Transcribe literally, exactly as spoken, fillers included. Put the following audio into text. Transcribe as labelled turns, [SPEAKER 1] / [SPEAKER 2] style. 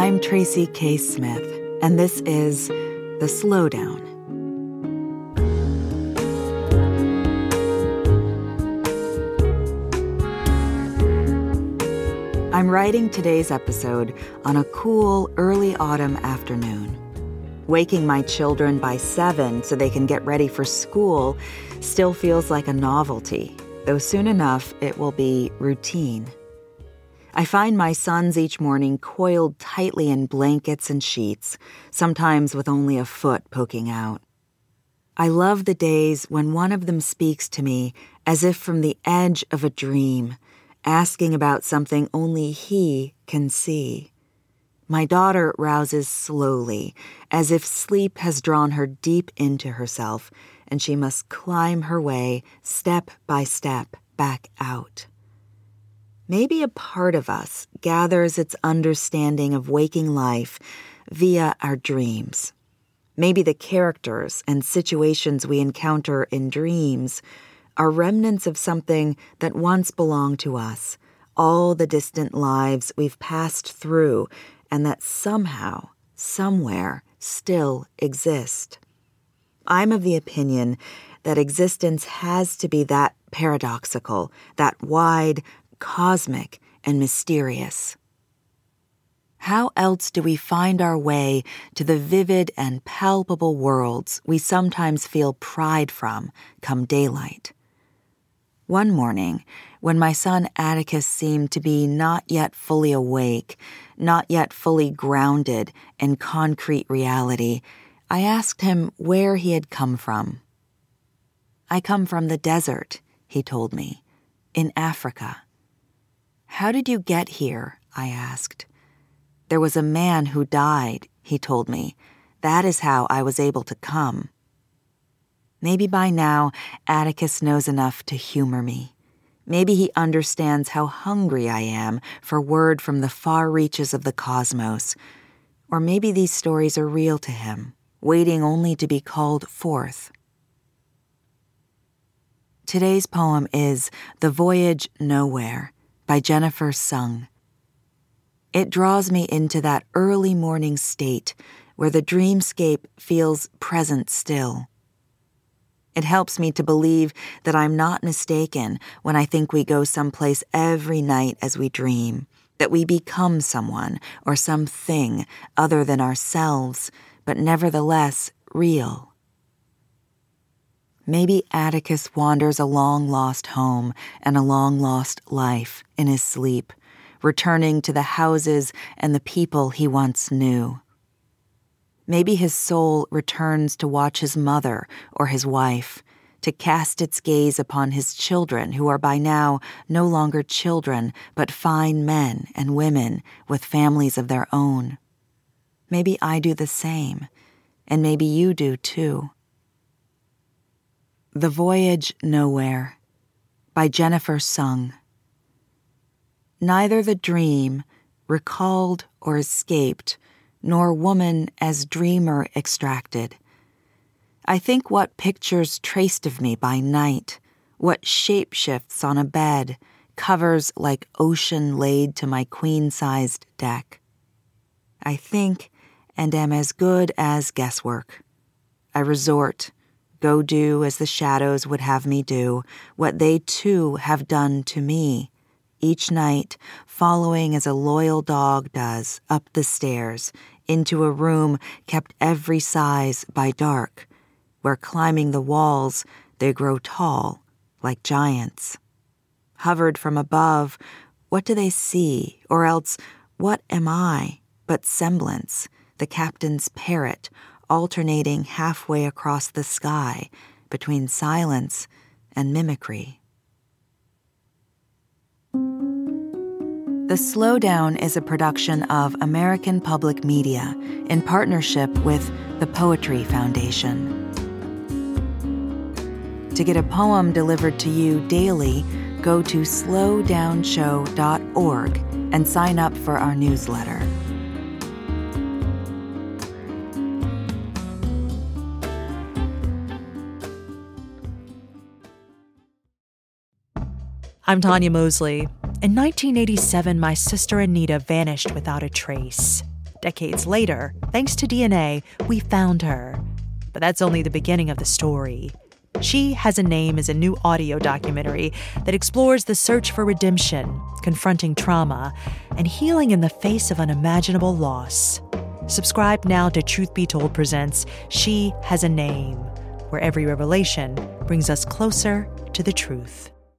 [SPEAKER 1] I'm Tracy K. Smith, and this is The Slowdown. I'm writing today's episode on a cool early autumn afternoon. Waking my children by seven so they can get ready for school still feels like a novelty, though soon enough it will be routine. I find my sons each morning coiled tightly in blankets and sheets, sometimes with only a foot poking out. I love the days when one of them speaks to me as if from the edge of a dream, asking about something only he can see. My daughter rouses slowly, as if sleep has drawn her deep into herself, and she must climb her way, step by step, back out. Maybe a part of us gathers its understanding of waking life via our dreams. Maybe the characters and situations we encounter in dreams are remnants of something that once belonged to us, all the distant lives we've passed through and that somehow, somewhere, still exist. I'm of the opinion that existence has to be that paradoxical, that wide, cosmic, and mysterious. How else do we find our way to the vivid and palpable worlds we sometimes feel pride from come daylight? One morning, when my son Atticus seemed to be not yet fully awake, not yet fully grounded in concrete reality, I asked him where he had come from. "I come from the desert," he told me, "in Africa." "How did you get here?" I asked. "There was a man who died," he told me. "That is how I was able to come." Maybe by now, Atticus knows enough to humor me. Maybe he understands how hungry I am for word from the far reaches of the cosmos. Or maybe these stories are real to him, waiting only to be called forth. Today's poem is The Voyage Nowhere by Jennifer Sung. It draws me into that early morning state where the dreamscape feels present still. It helps me to believe that I'm not mistaken when I think we go someplace every night as we dream, that we become someone or something other than ourselves, but nevertheless real. Maybe Atticus wanders a long-lost home and a long-lost life in his sleep, returning to the houses and the people he once knew. Maybe his soul returns to watch his mother or his wife, to cast its gaze upon his children who are by now no longer children but fine men and women with families of their own. Maybe I do the same, and maybe you do too. The Voyage Nowhere by Jennifer Sung. Neither the dream, recalled or escaped, nor woman as dreamer extracted. I think what pictures traced of me by night, what shape-shifts on a bed, covers like ocean laid to my queen-sized deck. I think and am as good as guesswork. I resort, go do as the shadows would have me do, what they too have done to me, each night following as a loyal dog does up the stairs into a room kept every size by dark, where climbing the walls they grow tall like giants. Hovered from above, what do they see, or else what am I but semblance, the captain's parrot, alternating halfway across the sky between silence and mimicry. The Slowdown is a production of American Public Media in partnership with the Poetry Foundation. To get a poem delivered to you daily, go to slow down show dot org and sign up for our newsletter.
[SPEAKER 2] I'm Tanya Mosley. In nineteen eighty-seven, my sister Anita vanished without a trace. Decades later, thanks to D N A, we found her. But that's only the beginning of the story. She Has a Name is a new audio documentary that explores the search for redemption, confronting trauma, and healing in the face of unimaginable loss. Subscribe now to Truth Be Told presents She Has a Name, where every revelation brings us closer to the truth.